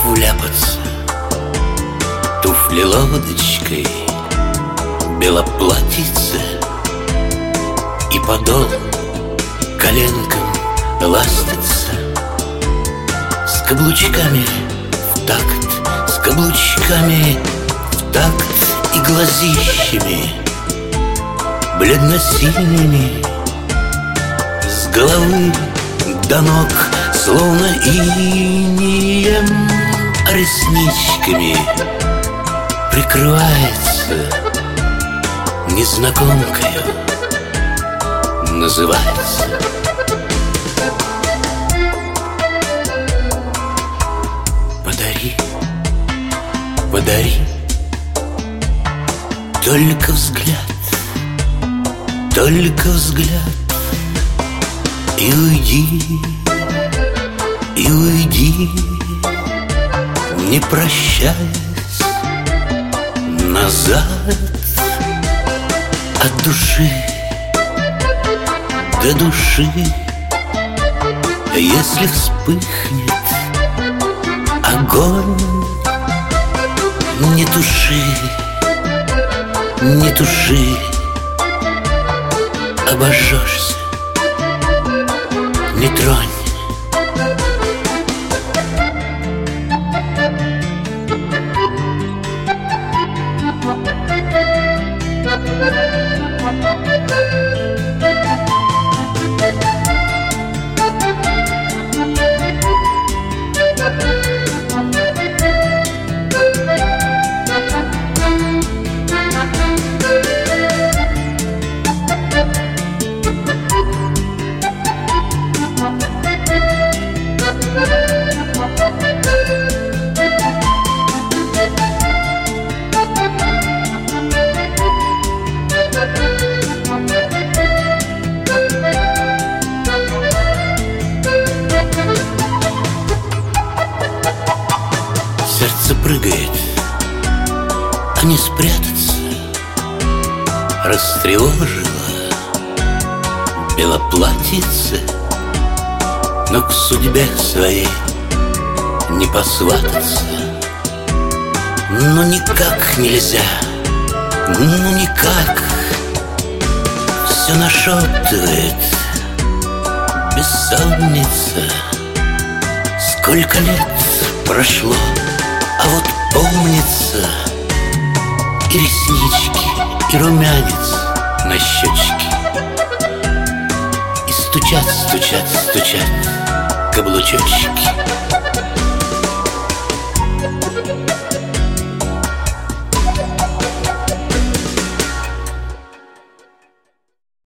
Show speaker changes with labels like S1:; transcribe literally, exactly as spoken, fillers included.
S1: вляпаться. Туфли лодочкой, белоплатьице и подол коленкам ластится. С каблучками в такт, с каблучками в такт и глазищами бледно-синими, с головы до ног, словно инеем ресничками прикрывается. Незнакомкою называется. Подари, подари только взгляд, только взгляд, и уйди, и уйди, не прощаясь назад. От души до души, если вспыхнет огонь, не туши, не туши, обожжешься, не тронь. Сердце прыгает, а не спрятаться. Растревожило белоплатьице, но к судьбе своей не посвататься. Ну никак нельзя, ну никак. Все нашептывает бессонница. Сколько лет прошло, а вот помнится и реснички, и румянец на щечке, и стучат, стучат, стучат каблучочки.